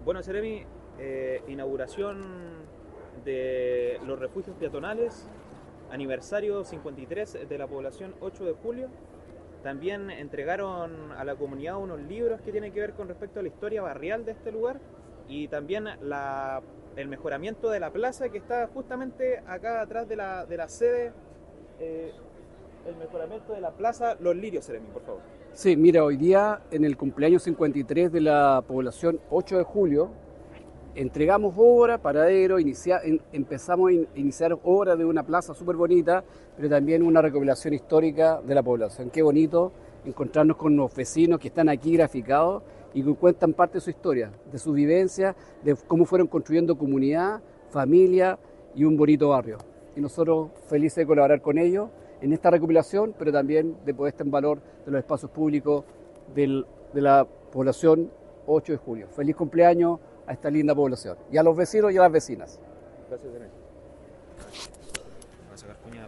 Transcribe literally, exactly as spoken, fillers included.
Bueno, Seremi, eh, inauguración de los refugios peatonales, aniversario cincuenta y tres de la población ocho de julio. También entregaron a la comunidad unos libros que tienen que ver con respecto a la historia barrial de este lugar y también la, el mejoramiento de la plaza que está justamente acá atrás de la, de la sede. Eh, el mejoramiento de la plaza Los Lirios, Seremi, por favor. Sí, mira, hoy día en el cumpleaños cincuenta y tres de la población ocho de julio entregamos obra, paradero, inicia, en, empezamos a in, iniciar obra de una plaza súper bonita, pero también una recopilación histórica de la población. Qué bonito encontrarnos con los vecinos que están aquí graficados y que cuentan parte de su historia, de su vivencia, de cómo fueron construyendo comunidad, familia y un bonito barrio. Y nosotros felices de colaborar con ellos en esta recopilación, pero también de puesta en valor de los espacios públicos del, de la población ocho de julio. Feliz cumpleaños a esta linda población y a los vecinos y a las vecinas. Gracias, Seremi.